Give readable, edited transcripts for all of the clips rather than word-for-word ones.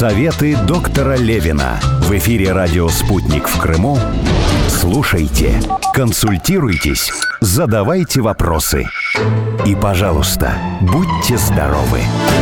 Советы доктора Левина. В эфире радио «Спутник» в Крыму. Слушайте, консультируйтесь, задавайте вопросы. И, пожалуйста, будьте здоровы!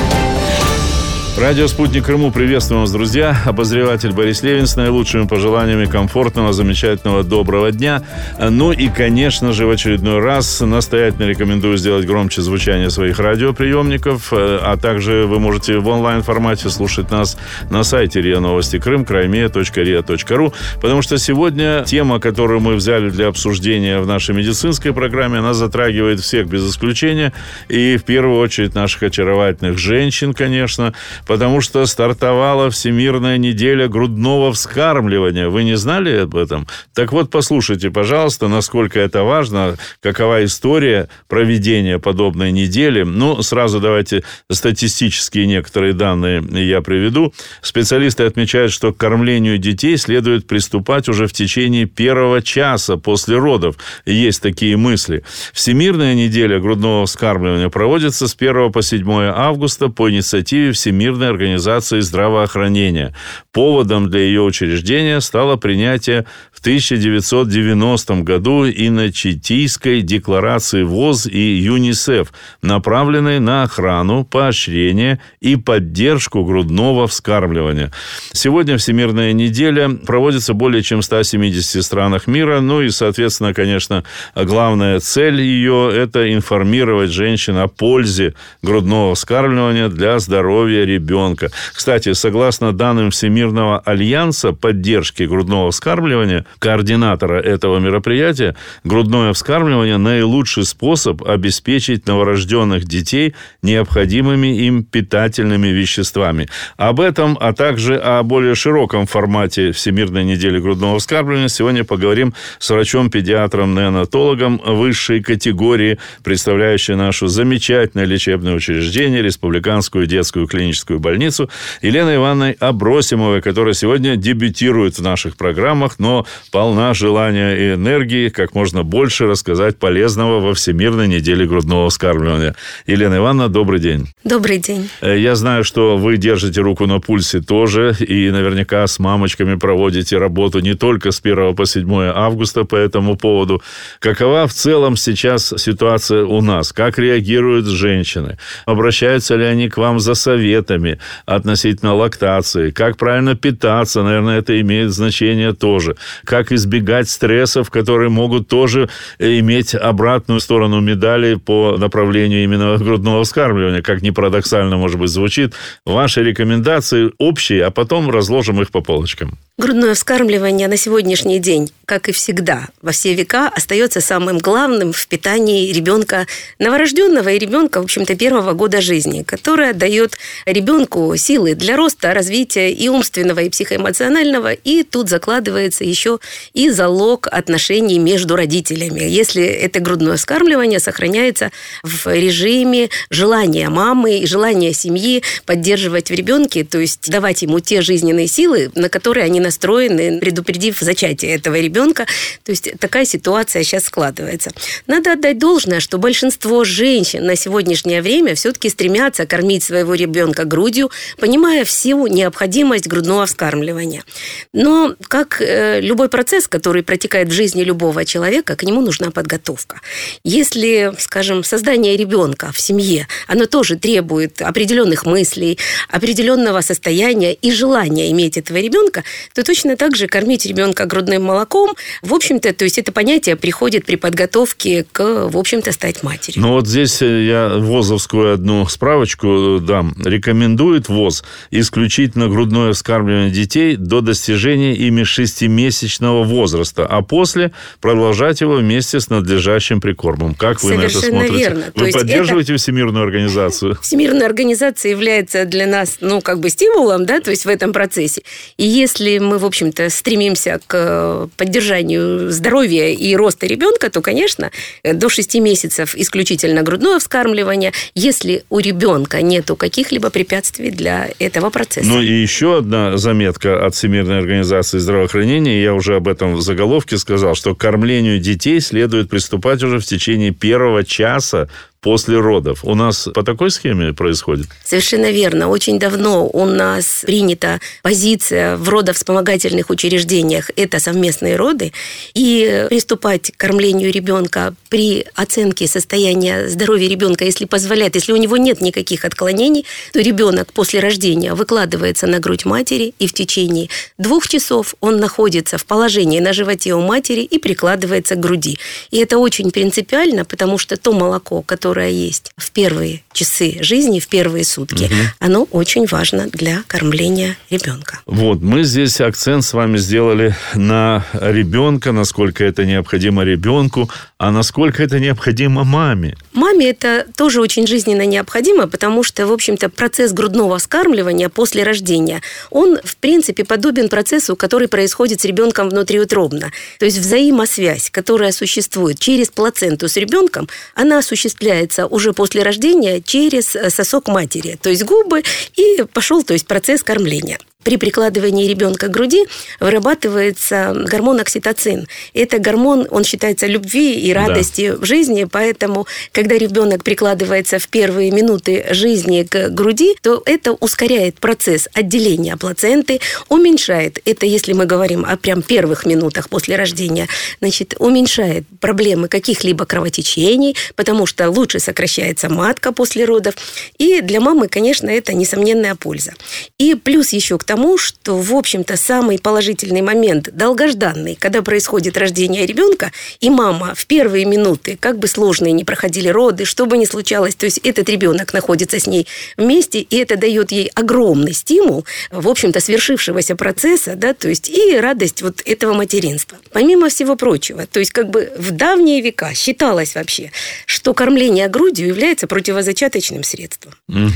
Радио «Спутник Крыму». Приветствуем вас, друзья. Обозреватель Борис Левин с наилучшими пожеланиями комфортного, замечательного, доброго дня. Ну и, конечно же, в очередной раз настоятельно рекомендую сделать громче звучание своих радиоприемников. А также вы можете в онлайн-формате слушать нас на сайте РИА Новости Крым, kraymedia.ria.ru. Потому что сегодня тема, которую мы взяли для обсуждения в нашей медицинской программе, она затрагивает всех без исключения. И в первую очередь наших очаровательных женщин, конечно. Потому что стартовала Всемирная неделя грудного вскармливания. Вы не знали об этом? Так вот, послушайте, пожалуйста, насколько это важно, какова история проведения подобной недели. Ну, сразу давайте статистические некоторые данные я приведу. Специалисты отмечают, что к кормлению детей следует приступать уже в течение первого часа после родов. Есть такие мысли. Всемирная неделя грудного вскармливания проводится с 1 по 7 августа по инициативе Всемирной организации здравоохранения. Поводом для ее учреждения стало принятие в 1990 году Иночитийской декларации ВОЗ и ЮНИСЕФ, направленной на охрану, поощрение и поддержку грудного вскармливания. Сегодня Всемирная неделя проводится более чем в 170 странах мира. Ну и, соответственно, конечно, главная цель ее – это информировать женщин о пользе грудного вскармливания для здоровья ребенка. Кстати, согласно данным Всемирного альянса поддержки грудного вскармливания, координатора этого мероприятия, грудное вскармливание – наилучший способ обеспечить новорожденных детей необходимыми им питательными веществами. Об этом, а также о более широком формате Всемирной недели грудного вскармливания сегодня поговорим с врачом-педиатром-неонатологом высшей категории, представляющей нашу замечательное лечебное учреждение, Республиканскую детскую клиническую больницу, Еленой Ивановной Абросимовой, которая сегодня дебютирует в наших программах, но полна желания и энергии как можно больше рассказать полезного во Всемирной неделе грудного вскармливания. Елена Ивановна, добрый день. Добрый день. Я знаю, что вы держите руку на пульсе тоже, и наверняка с мамочками проводите работу не только с 1 по 7 августа по этому поводу. Какова в целом сейчас ситуация у нас? Как реагируют женщины? Обращаются ли они к вам за советами относительно лактации? Как правильно питаться? Наверное, это имеет значение тоже. Как избегать стрессов, которые могут тоже иметь обратную сторону медали по направлению именно грудного вскармливания? Как ни парадоксально, может быть, звучит. Ваши рекомендации общие, а потом разложим их по полочкам. Грудное вскармливание на сегодняшний день, как и всегда, во все века, остается самым главным в питании ребенка, новорожденного и ребенка, в общем-то, первого года жизни, которое дает ребенку силы для роста, развития и умственного, и психоэмоционального, и тут закладывается еще и залог отношений между родителями, если это грудное вскармливание сохраняется в режиме желания мамы и желания семьи поддерживать в ребенке, то есть давать ему те жизненные силы, на которые они настроены, предупредив зачатие этого ребенка. То есть такая ситуация сейчас складывается. Надо отдать должное, что большинство женщин на сегодняшнее время все-таки стремятся кормить своего ребенка грудью, понимая всю необходимость грудного вскармливания. Но, как любой процесс, который протекает в жизни любого человека, к нему нужна подготовка. Если, скажем, создание ребенка в семье, оно тоже требует определенных мыслей, определенного состояния и желания иметь этого ребенка, то точно так же кормить ребенка грудным молоком, в общем-то, то есть это понятие приходит при подготовке к, в общем-то, стать матерью. Ну вот здесь я ВОЗовскую одну справочку дам. Рекомендует ВОЗ исключительно грудное вскармливание детей до достижения ими 6-месячного возраста, а после продолжать его вместе с надлежащим прикормом. Как вы Совершенно на это смотрите? Верно. Вы поддерживаете Всемирную организацию? Всемирная организация является для нас, стимулом, да, то есть в этом процессе. И если мы, в общем-то, стремимся к поддержанию здоровья и роста ребенка, то, конечно, до 6 месяцев исключительно грудное вскармливание, если у ребенка нету каких-либо препятствий для этого процесса. Ну и еще одна заметка от Всемирной организации здравоохранения, я уже об этом в заголовке сказал, что к кормлению детей следует приступать уже в течение первого часа после родов. У нас по такой схеме происходит? Совершенно верно. Очень давно у нас принята позиция в родовспомогательных учреждениях – это совместные роды. И приступать к кормлению ребенка при оценке состояния здоровья ребенка, если позволяет, если у него нет никаких отклонений, то ребенок после рождения выкладывается на грудь матери, и в течение 2 часов он находится в положении на животе у матери и прикладывается к груди. И это очень принципиально, потому что то молоко, которое есть в первые часы жизни, в первые сутки, оно очень важно для кормления ребенка. Вот, мы здесь акцент с вами сделали на ребенка, насколько это необходимо ребенку, а насколько это необходимо маме. Маме это тоже очень жизненно необходимо, потому что, в общем-то, процесс грудного вскармливания после рождения, он, в принципе, подобен процессу, который происходит с ребенком внутриутробно. То есть взаимосвязь, которая существует через плаценту с ребенком, она осуществляется уже после рождения через сосок матери, то есть губы, и пошел, то есть процесс кормления. При прикладывании ребенка к груди вырабатывается гормон окситоцин. Это гормон, он считается любви и радости в жизни, поэтому, когда ребенок прикладывается в первые минуты жизни к груди, то это ускоряет процесс отделения плаценты, уменьшает, это если мы говорим о прям первых минутах после рождения, значит, уменьшает проблемы каких-либо кровотечений, потому что лучше сокращается матка после родов. И для мамы, конечно, это несомненная польза. И плюс еще к тому, что, в общем-то, самый положительный момент, долгожданный, когда происходит рождение ребенка, и мама в первые минуты, как бы сложные ни проходили роды, что бы ни случалось, то есть этот ребенок находится с ней вместе, и это дает ей огромный стимул, в общем-то, свершившегося процесса, да, то есть и радость вот этого материнства. Помимо всего прочего, то есть как бы в давние века считалось вообще, что кормление грудью является противозачаточным средством.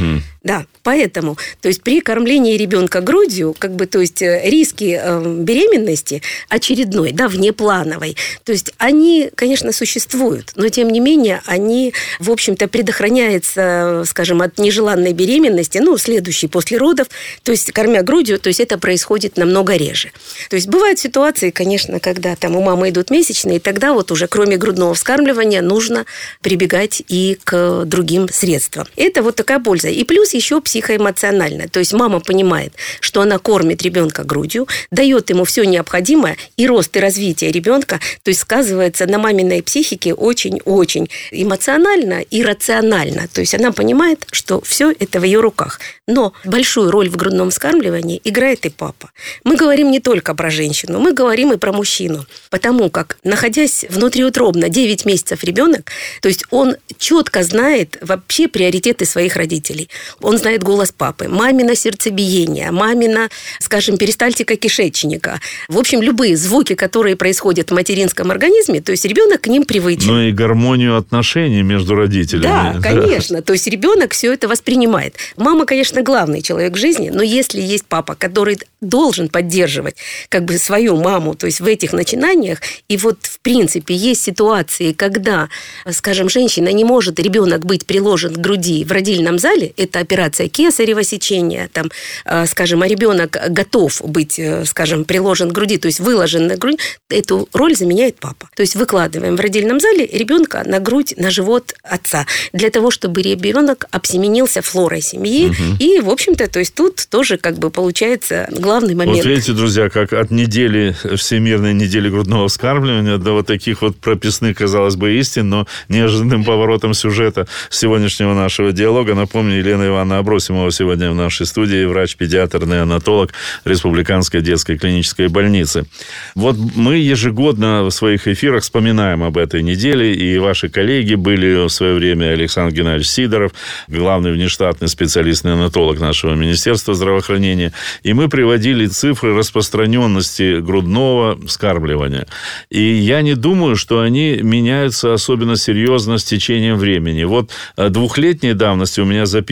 Да, поэтому, то есть при кормлении ребенка грудью, как бы, то есть риски беременности очередной, да, внеплановой, то есть они, конечно, существуют, но тем не менее они, в общем-то, предохраняются, скажем, от нежеланной беременности, ну, следующей после родов, то есть кормя грудью, то есть это происходит намного реже. То есть бывают ситуации, конечно, когда там у мамы идут месячные, и тогда вот уже кроме грудного вскармливания нужно прибегать и к другим средствам. Это вот такая польза. И плюс еще психоэмоционально. То есть мама понимает, что она кормит ребенка грудью, дает ему все необходимое, и рост и развитие ребенка, то есть сказывается на маминой психике очень-очень эмоционально и рационально. То есть она понимает, что все это в ее руках. Но большую роль в грудном вскармливании играет и папа. Мы говорим не только про женщину, мы говорим и про мужчину. Потому как, находясь внутриутробно 9 месяцев ребенок, то есть он четко знает вообще приоритеты своих родителей. Он знает голос папы, мамино сердцебиение, мамино, скажем, перистальтика кишечника. В общем, любые звуки, которые происходят в материнском организме, то есть ребенок к ним привычен. Ну и гармонию отношений между родителями. Да, конечно. То есть ребенок все это воспринимает. Мама, конечно, главный человек в жизни, но если есть папа, который должен поддерживать как бы свою маму, то есть в этих начинаниях, и вот в принципе есть ситуации, когда, скажем, женщина не может, ребенок быть приложен к груди в родильном зале, это операция кесарево сечения, там, скажем, а ребенок готов быть, скажем, приложен к груди, то есть выложен на грудь, эту роль заменяет папа. То есть выкладываем в родильном зале ребенка на грудь, на живот отца, для того, чтобы ребенок обсеменился флорой семьи. И, в общем-то, то есть тут тоже как бы получается главный момент. Вот видите, друзья, как от недели, Всемирной недели грудного вскармливания до вот таких вот прописных, казалось бы, истин, но неожиданным поворотом сюжета сегодняшнего нашего диалога. Напомню, Елена Ивановна Абросимова сегодня в нашей студии, врач-педиатр, неонатолог Республиканской детской клинической больницы. Вот мы ежегодно в своих эфирах вспоминаем об этой неделе, и ваши коллеги были в свое время Александр Геннадьевич Сидоров, главный внештатный специалист-неонатолог нашего Министерства здравоохранения, и мы приводили цифры распространенности грудного вскармливания. И я не думаю, что они меняются особенно серьезно с течением времени. Вот 2-летней давности у меня записаны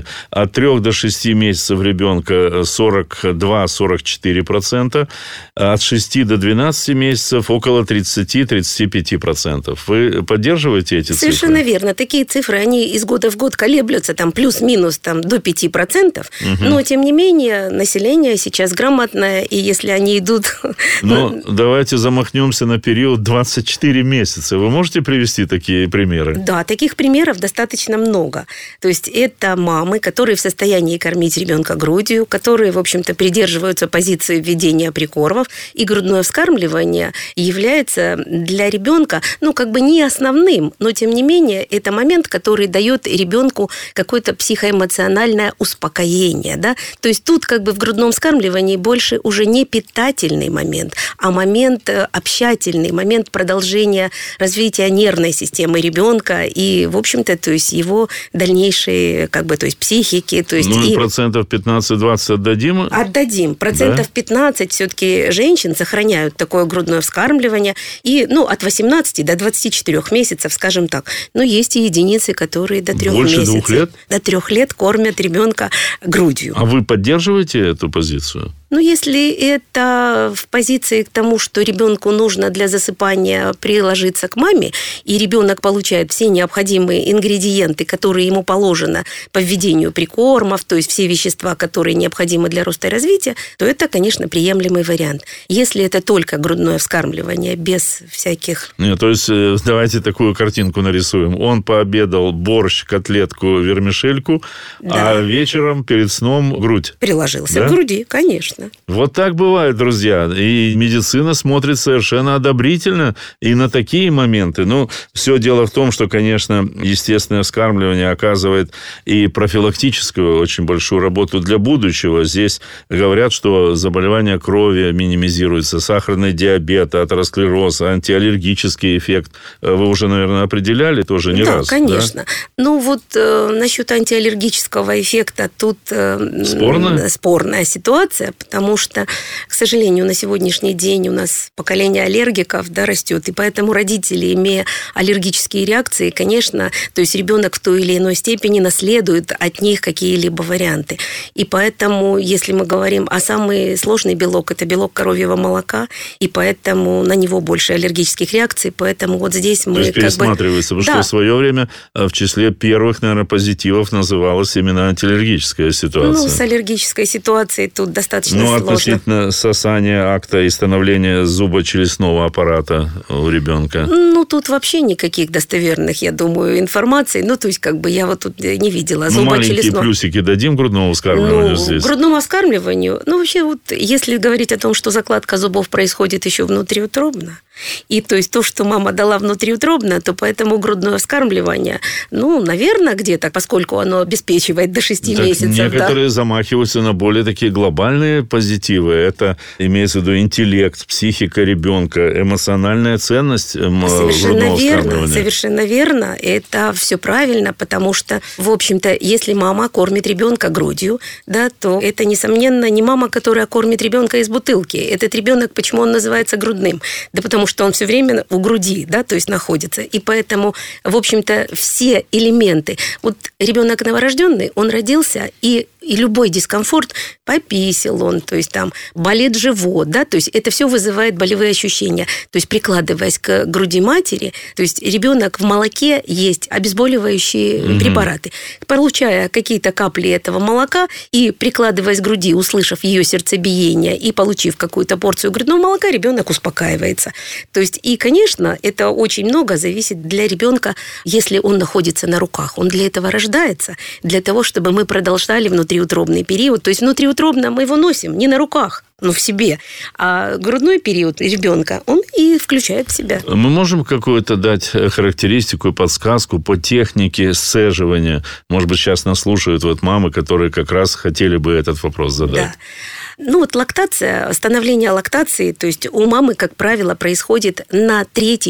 исследования. От 3 до 6 месяцев ребенка 42-44%, от 6 до 12 месяцев около 30-35%. Вы поддерживаете эти цифры? Совершенно верно. Такие цифры, они из года в год колеблются, там плюс-минус там, до 5%, но, тем не менее, население сейчас грамотное, и если они идут... Но давайте замахнемся на период 24 месяца. Вы можете привести такие примеры? Да, таких примеров достаточно много. То есть это мамы, которые в состоянии кормить ребенка грудью, которые, в общем-то, придерживаются позиции введения прикормов, и грудное вскармливание является для ребенка, не основным, но, тем не менее, это момент, который дает ребенку какое-то психоэмоциональное успокоение, да? То есть тут в грудном вскармливании больше уже не питательный момент, а момент общательный, момент продолжения развития нервной системы ребенка и, в общем-то, то есть его дальнейшей, психики. То есть процентов 15-20 отдадим? Отдадим. Процентов 15 все-таки женщин сохраняют такое грудное вскармливание. И, от 18 до 24 месяцев, скажем так. Но есть и единицы, которые до 3 Больше месяцев. 2 лет? До 3 лет кормят ребенка грудью. А вы поддерживаете эту позицию? Если это в позиции к тому, что ребенку нужно для засыпания приложиться к маме, и ребенок получает все необходимые ингредиенты, которые ему положено по введению прикормов, то есть все вещества, которые необходимы для роста и развития, то это, конечно, приемлемый вариант. Если это только грудное вскармливание, без всяких... Нет, то есть давайте такую картинку нарисуем. Он пообедал борщ, котлетку, вермишельку, а вечером перед сном грудь. Приложился к груди, конечно. Вот так бывает, друзья. И медицина смотрит совершенно одобрительно и на такие моменты. Все дело в том, что, конечно, естественное вскармливание оказывает и профилактическую очень большую работу для будущего. Здесь говорят, что заболевания крови минимизируются, сахарный диабет, атеросклероз, антиаллергический эффект. Вы уже, наверное, определяли тоже не раз. Да, конечно. Насчет антиаллергического эффекта тут спорная ситуация, потому что, к сожалению, на сегодняшний день у нас поколение аллергиков растет, и поэтому родители, имея аллергические реакции, конечно, то есть ребенок в той или иной степени наследует от них какие-либо варианты. И поэтому, если мы говорим о самый сложный белок, это белок коровьего молока, и поэтому на него больше аллергических реакций, поэтому здесь мы... То есть пересматривается, потому что в свое время в числе первых, наверное, позитивов называлась именно антиаллергическая ситуация. С аллергической ситуацией тут достаточно сложно. Относительно сосания акта и становления зубочелюстного аппарата у ребенка? Тут вообще никаких достоверных, я думаю, информаций. То есть, я тут не видела. Маленькие плюсики дадим грудному вскармливанию здесь? Грудному вскармливанию? Вообще, если говорить о том, что закладка зубов происходит еще внутриутробно, и то есть то, что мама дала внутриутробно, то поэтому грудное вскармливание, наверное, где-то, поскольку оно обеспечивает до 6 месяцев. Некоторые замахиваются на более такие глобальные позитивы. Это имеется в виду интеллект, психика ребенка, эмоциональная ценность грудного вскармливания. Совершенно верно. Это все правильно, потому что, в общем-то, если мама кормит ребенка грудью, то это, несомненно, не мама, которая кормит ребенка из бутылки. Этот ребенок, почему он называется грудным? Да потому что он все время у груди, то есть находится. И поэтому, в общем-то, все элементы. Ребенок новорожденный, он родился, и любой дискомфорт, пописал он, то есть там болит живот, то есть это все вызывает болевые ощущения. То есть прикладываясь к груди матери, то есть ребенок в молоке есть обезболивающие препараты. Получая какие-то капли этого молока и прикладываясь к груди, услышав ее сердцебиение и получив какую-то порцию грудного молока, ребенок успокаивается. То есть, и, конечно, это очень много зависит для ребенка, если он находится на руках. Он для этого рождается, для того, чтобы мы продолжали внутриутробный период. То есть внутриутробно мы его носим не на руках, в себе. А грудной период ребенка, он и включает в себя. Мы можем какую-то дать характеристику и подсказку по технике сцеживания? Может быть, сейчас нас слушают мамы, которые как раз хотели бы этот вопрос задать. Да. Лактация, становление лактации, то есть у мамы, как правило, происходит на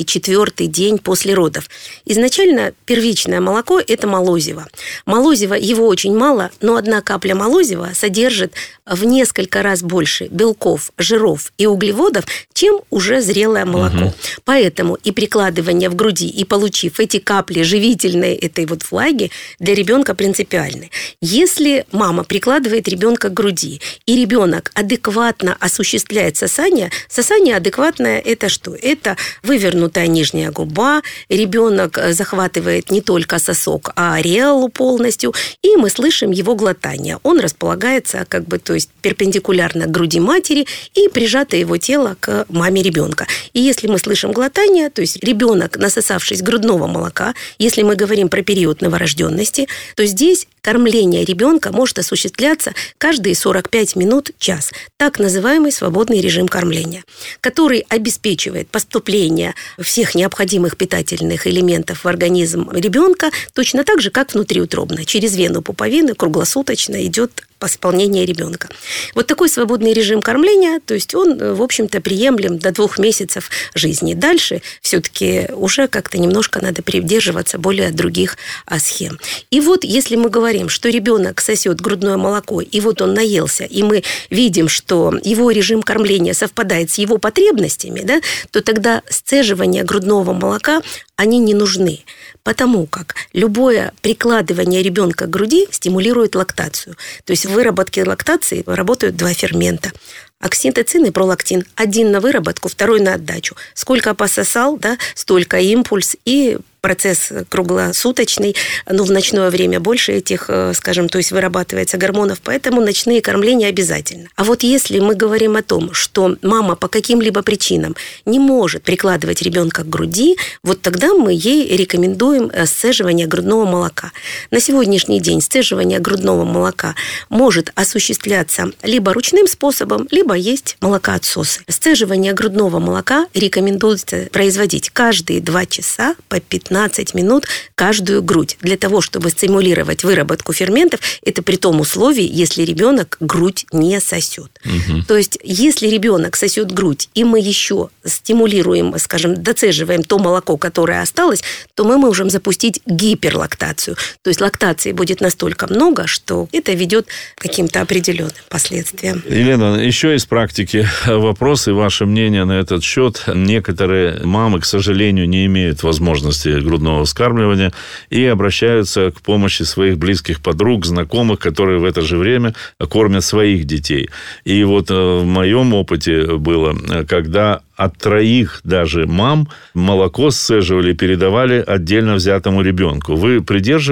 3-4 день после родов. Изначально первичное молоко – это молозиво. Молозиво, его очень мало, но 1 капля молозива содержит в несколько раз больше белков, жиров и углеводов, чем уже зрелое молоко. Поэтому и прикладывание в груди, и получив эти капли живительной этой влаги, для ребенка принципиальны. Если мама прикладывает ребенка к груди, и ребенок адекватно осуществляет сосание адекватное – это что? Это вывернутая нижняя губа, ребенок захватывает не только сосок, а ареолу полностью, и мы слышим его глотание. Он располагается то есть перпендикулярно к груди матери и прижато его тело к маме ребенка. И если мы слышим глотание, то есть ребенок, насосавшись грудного молока, если мы говорим про период новорожденности, то здесь кормление ребенка может осуществляться каждые 45 минут, час. Так называемый свободный режим кормления, который обеспечивает поступление всех необходимых питательных элементов в организм ребенка точно так же, как внутриутробно. Через вену пуповины круглосуточно идет восполнение ребенка. Такой свободный режим кормления, то есть он, в общем-то, приемлем до 2 месяцев жизни. Дальше все-таки уже как-то немножко надо придерживаться более других схем. И если мы говорим, что ребенок сосет грудное молоко, и он наелся, и мы видим, что его режим кормления совпадает с его потребностями, то тогда сцеживание грудного молока, они не нужны, потому как любое прикладывание ребенка к груди стимулирует лактацию. То есть в выработке лактации работают 2 фермента. Окситоцин и пролактин. 1 на выработку, 2 на отдачу. Сколько пососал, столько импульс и процесс круглосуточный, в ночное время больше этих, то есть вырабатывается гормонов, поэтому ночные кормления обязательно. А если мы говорим о том, что мама по каким-либо причинам не может прикладывать ребенка к груди, тогда мы ей рекомендуем сцеживание грудного молока. На сегодняшний день сцеживание грудного молока может осуществляться либо ручным способом, либо есть молокоотсосы. Сцеживание грудного молока рекомендуется производить каждые 2 часа по 15 минут каждую грудь, для того, чтобы стимулировать выработку ферментов. Это при том условии, если ребенок грудь не сосет. То есть, если ребенок сосет грудь, и мы еще стимулируем, доцеживаем то молоко, которое осталось, то мы можем запустить гиперлактацию. То есть, лактации будет настолько много, что это ведет к каким-то определенным последствиям. Елена, еще из практики вопросы, ваше мнение на этот счет. Некоторые мамы, к сожалению, не имеют возможности грудного вскармливания и обращаются к помощи своих близких подруг, знакомых, которые в это же время кормят своих детей. И в моем опыте было, когда от 3 даже мам молоко сцеживали, передавали отдельно взятому ребенку. Вы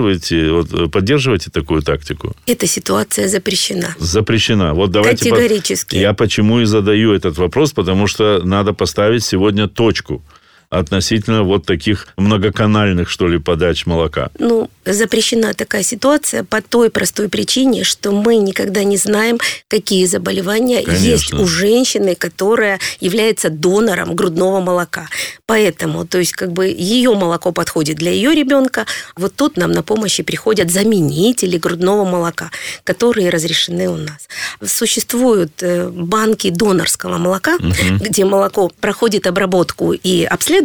поддерживаете такую тактику? Эта ситуация запрещена. Запрещена. Давайте категорически. Я почему и задаю этот вопрос, потому что надо поставить сегодня точку относительно таких многоканальных, подач молока. Запрещена такая ситуация по той простой причине, что мы никогда не знаем, какие заболевания есть у женщины, которая является донором грудного молока. Поэтому, то есть, ее молоко подходит для ее ребенка. Тут нам на помощь приходят заменители грудного молока, которые разрешены у нас. Существуют банки донорского молока, где молоко проходит обработку и обследуется.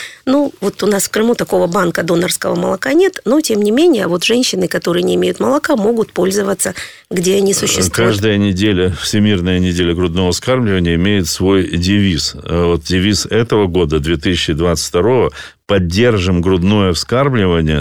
У нас в Крыму такого банка донорского молока нет, но, тем не менее, женщины, которые не имеют молока, могут пользоваться, где они существуют. Каждая неделя, Всемирная неделя грудного вскармливания, имеет свой девиз. Девиз этого года, 2022, «Поддержим грудное вскармливание.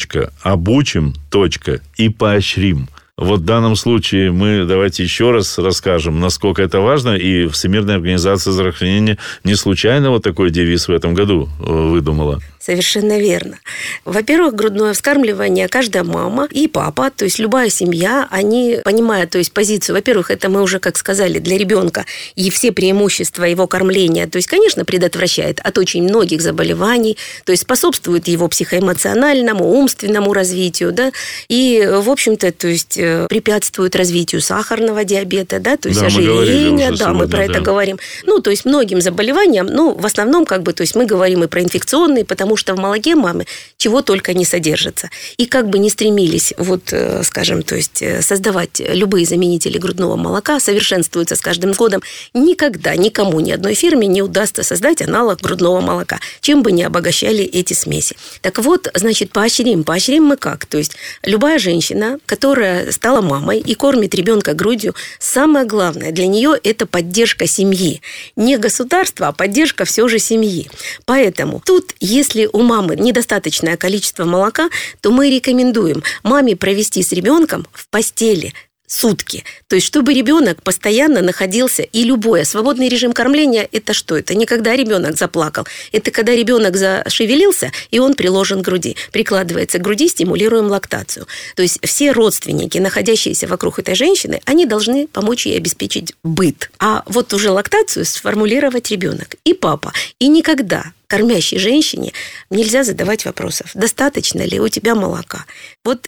Обучим. И поощрим». В данном случае мы давайте еще раз расскажем, насколько это важно. И Всемирная организация здравоохранения не случайно такой девиз в этом году выдумала. Совершенно верно. Во-первых, грудное вскармливание каждая мама и папа, то есть любая семья, они понимают, то есть позицию. Во-первых, это мы уже, как сказали, для ребенка и все преимущества его кормления, то есть, конечно, предотвращает от очень многих заболеваний, то есть способствует его психоэмоциональному, умственному развитию, и, в общем-то, то есть препятствуют развитию сахарного диабета, да, то есть ожирения, мы про это говорим. То есть многим заболеваниям, в основном, то есть мы говорим и про инфекционные, потому что в молоке мамы чего только не содержится. И не стремились, скажем, то есть создавать любые заменители грудного молока, совершенствуются с каждым годом, никогда никому, ни одной фирме не удастся создать аналог грудного молока, чем бы ни обогащали эти смеси. Так вот, значит, поощрим. Поощрим мы как? То есть любая женщина, которая стала мамой и кормит ребенка грудью, самое главное для нее – это поддержка семьи. Не государства, а поддержка все же семьи. Поэтому тут, если у мамы недостаточное количество молока, то мы рекомендуем маме провести с ребенком в постели сутки. То есть, чтобы ребенок постоянно находился, и любое свободный режим кормления – это что? Это не когда ребенок заплакал. Это когда ребенок зашевелился, и он приложен к груди. Прикладывается к груди, стимулируем лактацию. То есть, все родственники, находящиеся вокруг этой женщины, они должны помочь ей обеспечить быт. А вот уже лактацию сформулировать ребенок. И папа. И никогда кормящей женщине нельзя задавать вопросов. Достаточно ли у тебя молока? Вот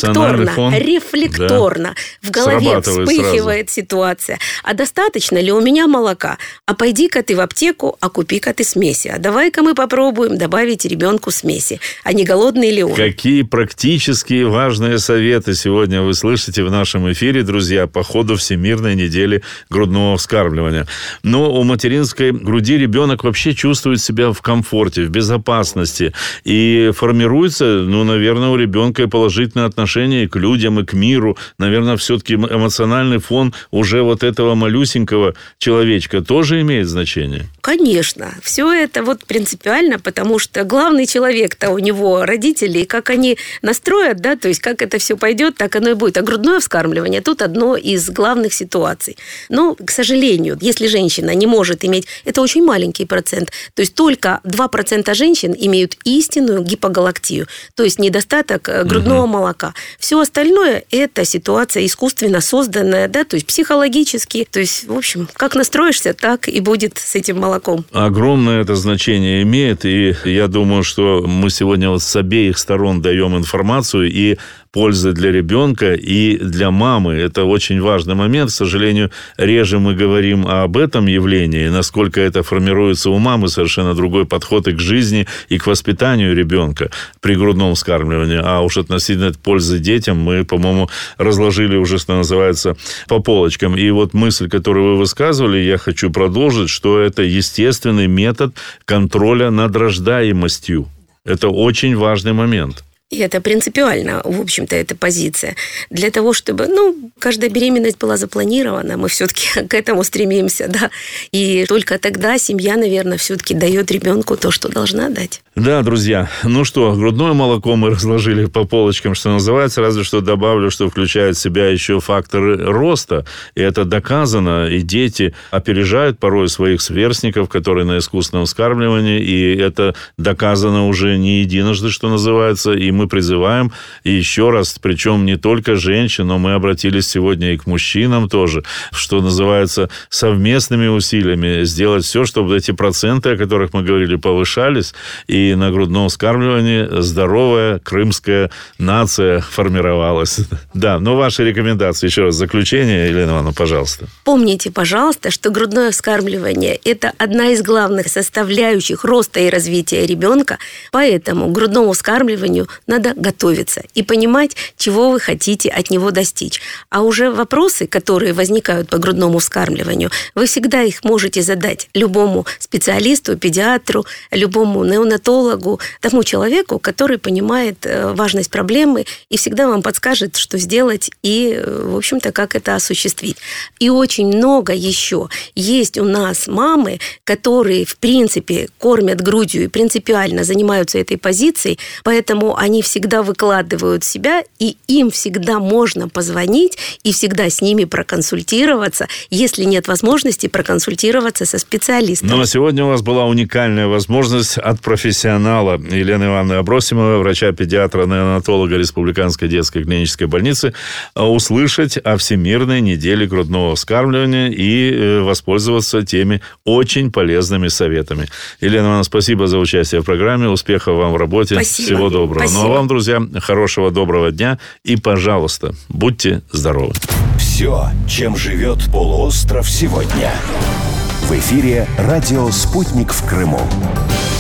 рефлекторно в голове вспыхивает ситуация. А достаточно ли у меня молока? А пойди-ка ты в аптеку, а купи-ка ты смеси. А давай-ка мы попробуем добавить ребенку смеси. А не голодный ли он? Какие практические важные советы сегодня вы слышите в нашем эфире, друзья, по ходу Всемирной недели грудного вскармливания. Но у материнской груди ребенок вообще чувствует себя в комфорте, в безопасности. И формируется, наверное, у ребенка и положительное отношение и к людям, и к миру. Наверное, все-таки эмоциональный фон уже вот этого малюсенького человечка тоже имеет значение? Конечно. Все это принципиально, потому что главный человек-то у него родители, и как они настроят, да, то есть как это все пойдет, так оно и будет. А грудное вскармливание тут одно из главных ситуаций. Но, к сожалению, если женщина не может иметь, это очень маленький процент, то есть только 2% женщин имеют истинную гипогалактию, то есть недостаток грудного молока. Все остальное – это ситуация искусственно созданная, да, то есть психологически. То есть, в общем, как настроишься, так и будет с этим молоком. Огромное это значение имеет, и я думаю, что мы сегодня с обеих сторон даем информацию и пользы для ребенка и для мамы. Это очень важный момент. К сожалению, реже мы говорим об этом явлении, насколько это формируется у мамы, совершенно другой подход и к жизни, и к воспитанию ребенка при грудном вскармливании. А уж относительно пользы детям мы, по-моему, разложили уже, что называется, по полочкам. И мысль, которую вы высказывали, я хочу продолжить, что это естественный метод контроля над рождаемостью. Это очень важный момент. И это принципиально, в общем-то, эта позиция. Для того, чтобы, каждая беременность была запланирована, мы все-таки к этому стремимся, да. И только тогда семья, наверное, все-таки дает ребенку то, что должна дать. Да, друзья. Грудное молоко мы разложили по полочкам, что называется, разве что добавлю, что включает в себя еще факторы роста. И это доказано. И дети опережают порой своих сверстников, которые на искусственном вскармливании. И это доказано уже не единожды, что называется. И мы призываем еще раз, причем не только женщин, но мы обратились сегодня и к мужчинам тоже, что называется, совместными усилиями сделать все, чтобы эти проценты, о которых мы говорили, повышались, и на грудном вскармливании здоровая крымская нация формировалась. Да, ваши рекомендации, еще раз, заключение, Елена Ивановна, пожалуйста. Помните, пожалуйста, что грудное вскармливание – это одна из главных составляющих роста и развития ребенка, поэтому к грудному вскармливанию надо готовиться и понимать, чего вы хотите от него достичь. А уже вопросы, которые возникают по грудному вскармливанию, вы всегда их можете задать любому специалисту, педиатру, любому неонатологу, тому человеку, который понимает важность проблемы и всегда вам подскажет, что сделать и, в общем-то, как это осуществить. И очень много еще есть у нас мамы, которые, в принципе, кормят грудью и принципиально занимаются этой позицией, поэтому они всегда выкладывают себя, и им всегда можно позвонить и всегда с ними проконсультироваться, если нет возможности проконсультироваться со специалистом. А сегодня у вас была уникальная возможность от профессионала Елены Ивановны Абросимовой, врача-педиатра, неонатолога Республиканской детской клинической больницы, услышать о Всемирной неделе грудного вскармливания и воспользоваться теми очень полезными советами. Елена Ивановна, спасибо за участие в программе. Успехов вам в работе. Спасибо. Всего доброго. Спасибо. Ну а вам, друзья, хорошего, доброго дня. И, пожалуйста, будьте здоровы. Все, чем живет полуостров сегодня. В эфире радио «Спутник» в Крыму.